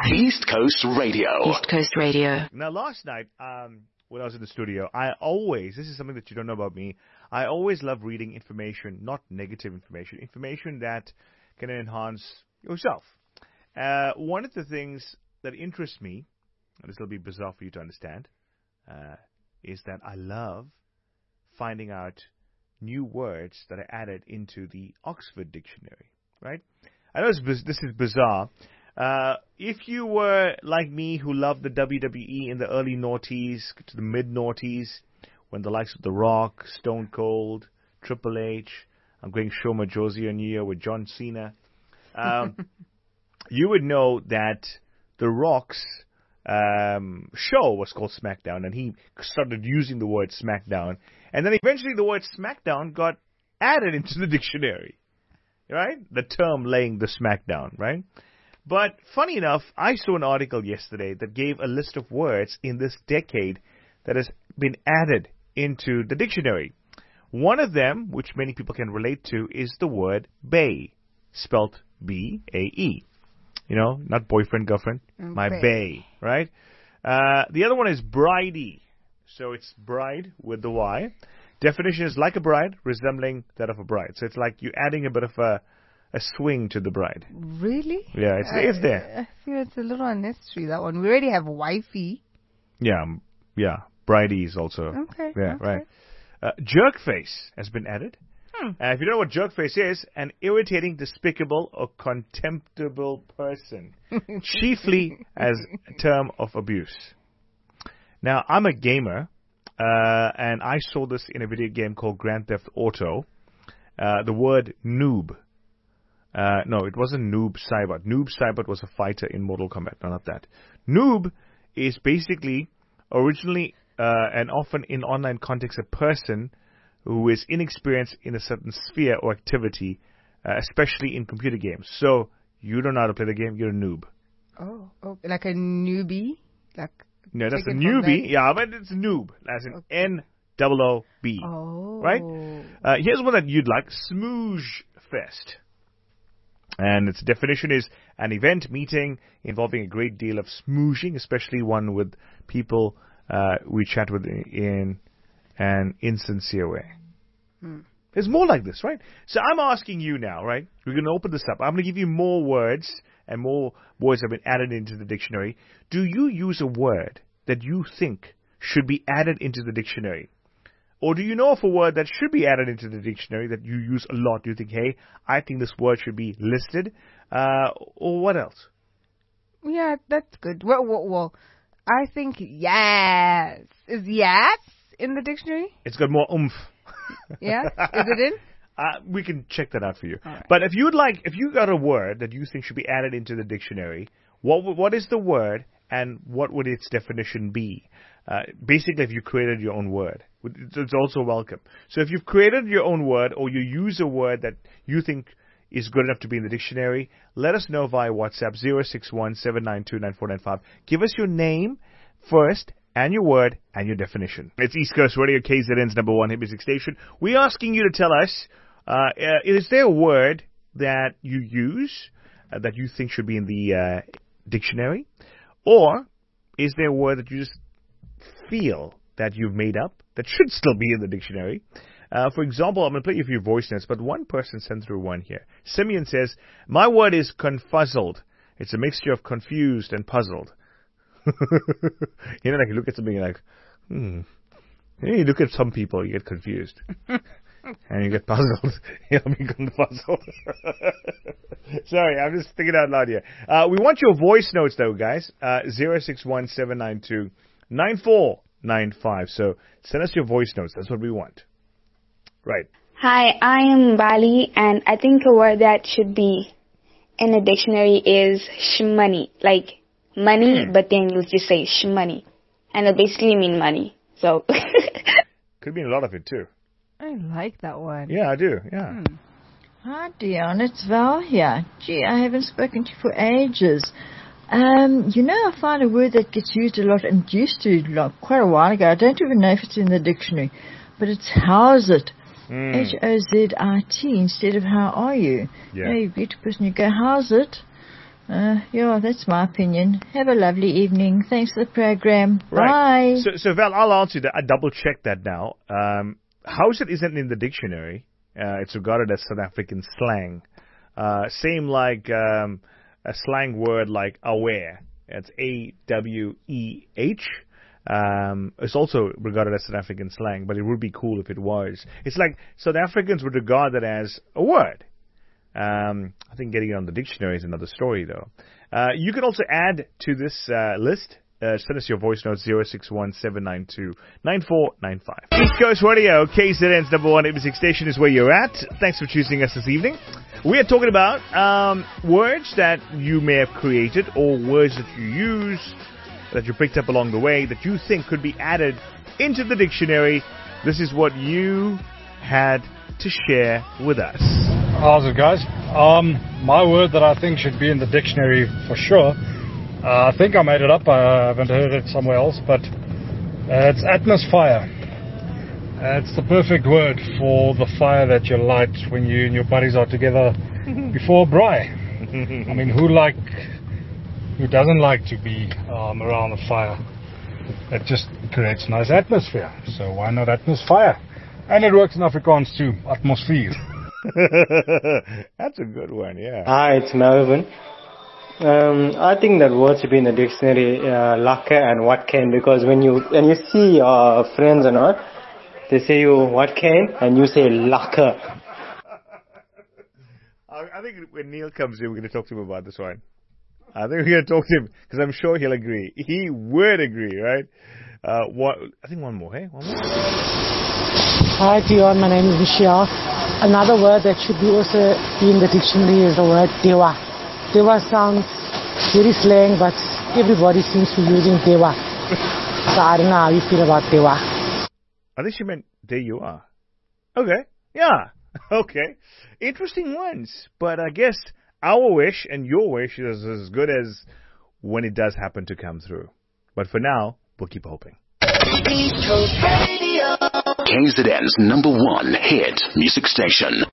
East Coast Radio. East Coast Radio. Now, last night, when I was in the studio, this is something that you don't know about me, I always love reading information, not negative information that can enhance yourself. One of the things that interests me, and this will be bizarre for you to understand, is that I love finding out new words that are added into the Oxford Dictionary, right? I know this is bizarre. If you were like me who loved the WWE in the early noughties to the mid-noughties, when the likes of The Rock, Stone Cold, Triple H, I'm going Shoma Josie on you with John Cena, you would know that The Rock's show was called SmackDown, and he started using the word SmackDown, and then eventually the word SmackDown got added into the dictionary, right? The term laying the SmackDown, right? But funny enough, I saw an article yesterday that gave a list of words in this decade that has been added into the dictionary. One of them, which many people can relate to, is the word bae, spelt B-A-E. You know, not boyfriend, girlfriend, my bae, right? The other one is bridey. So it's bride with the Y. Definition is like a bride, resembling that of a bride. So it's like you're adding a bit of a swing to the bride. Really? Yeah, it's there. I feel it's a little unnecessary, that one. We already have wifey. Yeah, bridey is also. Okay. Yeah, okay. right. Jerk face has been added. If you don't know what jerk face is, an irritating, despicable, or contemptible person, chiefly as a term of abuse. Now, I'm a gamer, and I saw this in a video game called Grand Theft Auto. The word noob. No, it wasn't Noob Saibot. Noob Saibot was a fighter in Mortal Kombat. None of that. Noob is basically, originally, and often in online context, a person who is inexperienced in a certain sphere or activity, especially in computer games. So, you don't know how to play the game, you're a noob. Oh, like a newbie? No, that's a newbie. Yeah, but it's noob, as in N-O-O-B. Oh. Right? Here's one that you'd like, Smooge Fest. And its definition is an event, meeting, involving a great deal of smooshing, especially one with people we chat with in an insincere way. It's more like this, right? So I'm asking you now, right? We're going to open this up. I'm going to give you more words, and more words have been added into the dictionary. Do you use a word that you think should be added into the dictionary? Or do you know of a word that should be added into the dictionary that you use a lot? Do you think, hey, I think this word should be listed? Or what else? Yeah, that's good. Well, I think yes. Is yes in the dictionary? It's got more oomph. Yeah? Is it in? We can check that out for you. Right. But if you got a word that you think should be added into the dictionary, what is the word and what would its definition be? Basically, if you created your own word, it's also welcome. So if you've created your own word or you use a word that you think is good enough to be in the dictionary, let us know via WhatsApp 061-792-9495. Give us your name first and your word and your definition. It's East Coast Radio, KZN's number one hit music station. We're asking you to tell us, is there a word that you use that you think should be in the dictionary? Or is there a word that you just feel that you've made up that should still be in the dictionary? For example, I'm going to play you a few voice notes, but one person sent through one here. Simeon says, my word is confuzzled. It's a mixture of confused and puzzled. You know, like you look at something like, You look at some people, you get confused. And you get puzzled. You'll be confuzzled. Sorry, I'm just thinking out loud here. We want your voice notes, though, guys. 061-792-9495. So send us your voice notes. That's what we want. Right. Hi, I am Bali, and I think a word that should be in a dictionary is shmoney. Like money, but then you'll just say shmoney. And it'll basically mean money. So. Could mean a lot of it, too. I like that one. Yeah, I do. Yeah. Hi, Dion. It's Val here. Gee, I haven't spoken to you for ages. I find a word that gets used a lot and used to quite a while ago. I don't even know if it's in the dictionary, but it's how's it. H-O-Z-I-T instead of how are you. Yeah. You greet a person, you go, how's it? Yeah, that's my opinion. Have a lovely evening. Thanks for the program. Right. Bye. So Val, I'll answer that. I double-checked that now. Howsat isn't in the dictionary. It's regarded as South African slang. Same like a slang word like aware. It's A-W-E-H. It's also regarded as South African slang, but it would be cool if it was. It's like South Africans would regard that as a word. I think getting it on the dictionary is another story, though. You can also add to this list. Send us your voice notes, 061-792-9495. East Coast Radio, KZN's number one music station is where you're at. Thanks for choosing us this evening. We are talking about words that you may have created or words that you use, that you picked up along the way, that you think could be added into the dictionary. This is what you had to share with us. How's it, guys? My word that I think should be in the dictionary for sure, I think I made it up, I haven't heard it somewhere else, but it's atmosphere. It's the perfect word for the fire that you light when you and your buddies are together before a braai. I mean, who doesn't like to be around a fire? It just creates a nice atmosphere, so why not atmosphere? And it works in Afrikaans too, atmosphere. That's a good one, yeah. Hi, it's Melvin. I think that word should be in the dictionary, laka and what can, because when you see your friends or not, they say you what can and you say laka. I think when Neil comes in, we're going to talk to him about this one. I think we're going to talk to him because I'm sure he'll agree. He would agree, right? I think one more, hey? One more? Hi, Dion. My name is Michelle. Another word that should be also in the dictionary is the word dewa. Dewa sounds very slang, but everybody seems to be using dewa. So I don't know how you feel about dewa. I think she meant there you are. Okay. Yeah. Okay. Interesting ones. But I guess our wish and your wish is as good as when it does happen to come through. But for now, we'll keep hoping. KZN's number one hit music station.